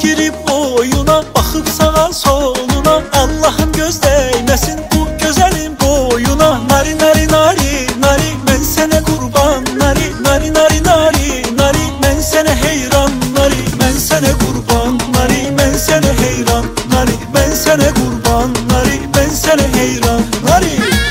girib oyuna, baxıb sağa soluna, Allah'ın göz değməsin bu gözəlim boyuna. Nari nari nari nari, mən sənə qurban. Nari nari nari nari nari, mən sənə heyran. Nari, mən sənə qurban. Nari, mən sənə heyran. Nari, mən sənə qurban. Nari, mən sənə heyran. Nari.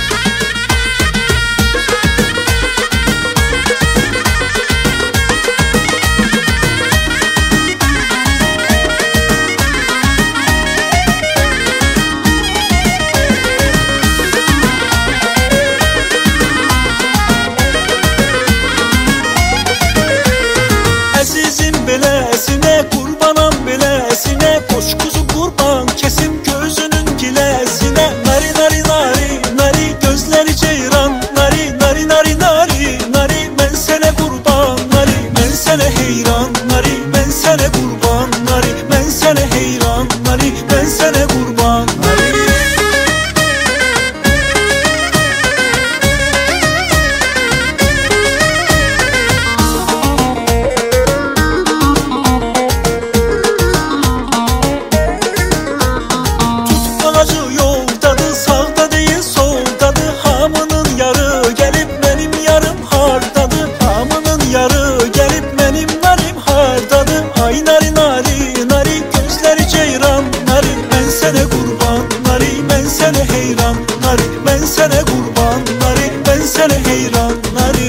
Əzizim beləsinə, qurbanam beləsinə, qoç quzu qurban kesim gözünün giləsinə. Nari nari nari nari, gözləri ceyran. Nari nari nari nari nari, mən sənə qurban. Nari, mən sənə heyran. Nari, mən sənə qurban. Nari, mən sənə heyran. Nari, mən sənə qurban. Nari. Ağacı yoldadır, sağda deyil soldadır, hamının yarı gelip benim yarım hardadır. Hamının yarı gelip benim narim hardadır. Ay nari nari nari, gözleri ceyran. Nari, ben sene kurban. Nari, ben sene heyran. Nari, ben sene kurban. Nari, ben sene heyran. Nari.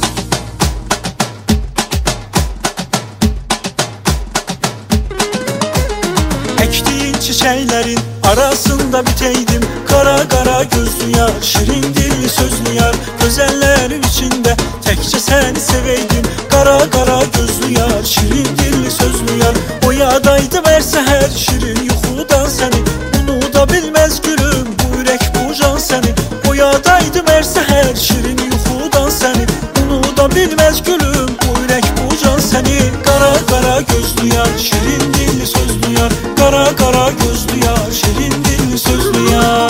Ektiğin çiçeklerin arasında biteydim. Kara kara gözlü yar, şirin dilli sözlü yar, güzellerin içinde tekçe seni seveydim. Kara kara gözlü yar, şirin dilli sözlü yar, o yadaydı verse her şirin yuxudan seni. Bunu da bilmez gülüm, bu yürek bu can seni. O yadaydı verse her şirin yuxudan seni. Bunu da bilmez gülüm, bu yürek bu can seni. Kara kara gözlü yar, şirin dilli sözlü yar, kara kara gözlü yar, şirin dilli sözlü yar.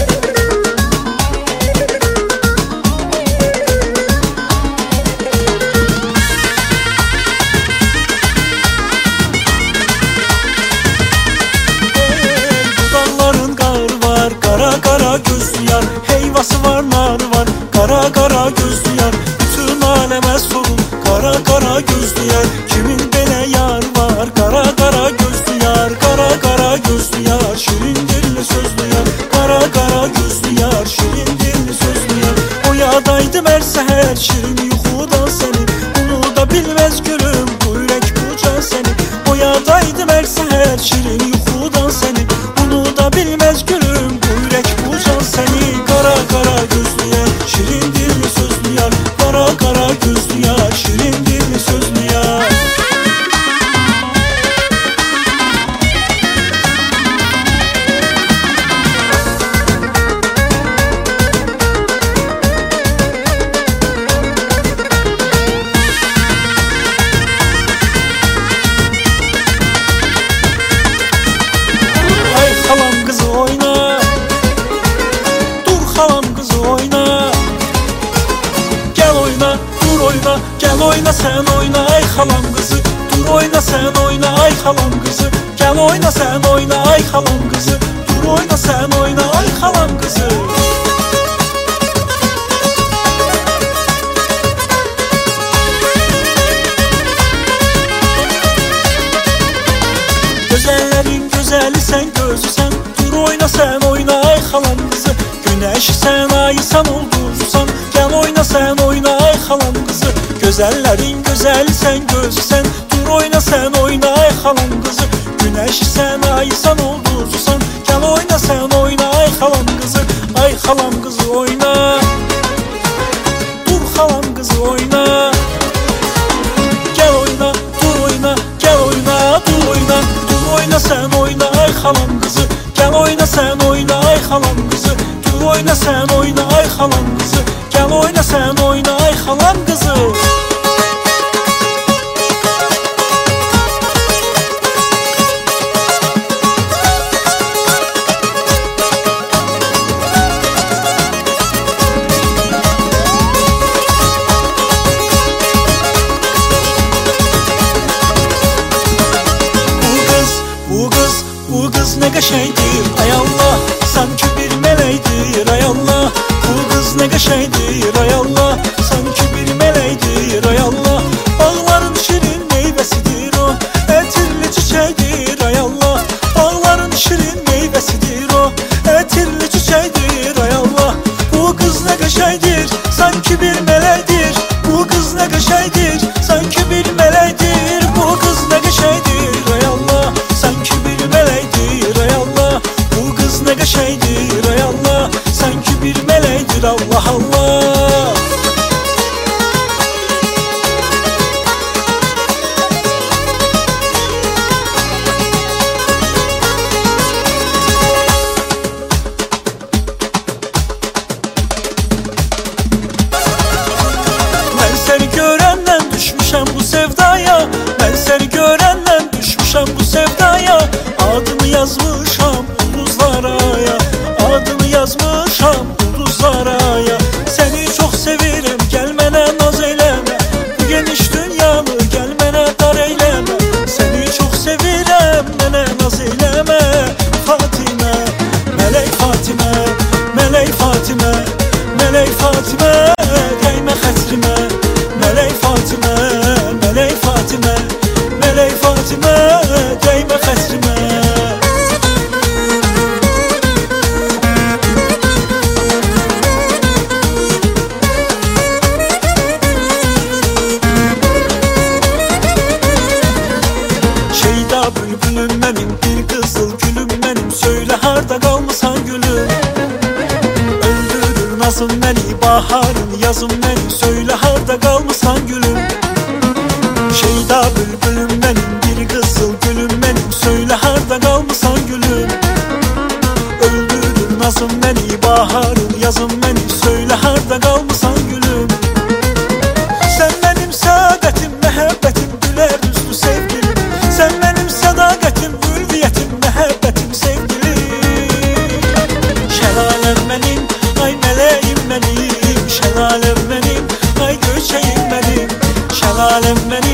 Dudakların kar var, kara kara gözlü yar, heyvası var nar var, kara kara gözlü yar. Bütün aleme sorun, kara kara gözlü yar, kimin belə yar var, kara kara gözlü yar, kara kara gözlü yar, şirin dilli sözlü yar, kara kara gözlü yar, şirin dilli sözlü yar. O yadaydı verse her şirin yuxudan seni. Bunu da bilmez gülüm, bu yürek bu can seni. O yadaydı verse her şirin yuxudan seni. Bunu da bilmez gülüm, bu yürek bu can seni. Kara kara gözlü yar, şirin dilli sözlü yar, kara kara gözlü yar, şirin dilli sözlü yar. Ay xalam kızı oyna, dur xalam kızı oyna. Gel oyna, dur oyna, gel oyna sen oyna. Ay xalam kızı, dur oyna sen oyna. Ay xalam kızı, gel oyna sen oyna. Ay xalam kızı, dur oyna sen oyna. Ay xalam kızı. Güzellerin güzeli sen, gözü sen, dur oyna sen oyna. Ay xalam kızı, güneşi sen, ayı sen oldursan, gel oyna sen oyna. Ay xalam kızı, güzellerin güzeli sen, gözü sen, dur oyna sen oyna. Ay xalam kızı, güneşi sen, ayı sen oldursan, gel oyna sen oyna. Ay xalam kızı, ay xalam kızı oyna. Dur xalam kızı oyna. Gel oyna, dur oyna, gel oyna, dur oyna. Dur oyna sen oyna. Ay xalam kızı, gel oyna sen oyna. Ay xalam kızı, dur oyna sen oyna. Ay xalam kızı, gel oyna sen oyna. Ay xalam kızı. qəşəngdir, ay Allah, sanki bir mələkdir, ay Allah. Bu qız nə qəşəngdir, ay Allah, sanki bir mələkdir, ay Allah. Bağların şirin meyvəsidir o, ətirli çiçəkdir, ay Allah. Bağların şirin meyvəsidir o, ətirli çiçəkdir, ay Allah. Bu qız nə qəşəngdir, sanki bir mələkdir. Bu qız nə qəşəngdir, sanki bir mələkdir. Bu qız nə qəşəngdir, ay Allah, sanki bir mələkdir, ay Allah. Bu qız nə qəşəngdir, ay Allah, sanki bir mələkdir, Allah Allah. Mən səni görəndən düşmüşəm bu sevdaya, mən səni görəndən düşmüşəm bu sevdaya. Adını yazmışam ulduzlara, adını yazmışam ulduzlara. Səni çox sevirəm, gəl mənə naz eyləmə. Bu geniş dünyanı gəl mənə dar eyləmə. Səni çox sevirəm, mənə naz eyləmə. Fatimə, mələk Fatimə, mələk Fatimə, mələk Fatimə, dəymə xətrimə. Mələk Fatimə, mələk Fatimə, mələk Fatimə, dəymə xətrimə. Şeyda bülbülüm mənim, bir qızıl gülüm mənim. Söylə harda qalmısan gülüm? Öldürür nazım məni, baharın yazım məni. Söylə harda qalmısan gülüm? Şeyda bülbülüm mənim, bir qızıl gülüm mənim. Söylə harda qalmısan gülüm? Öldürür nazım məni, baharın yazım məni. Söylə harda qalmısan gülüm? Sən mənim səadətim, məhəbbətim, gülər üzlü sevgilim. Sən mənim sədaqətim, ülviyyətim, məhəbbətim, sevgilim. Şəlaləm mənim, ay mələyim mənim. Şəlaləm mənim, ay göçəyim mənim. Şəlaləm mənim,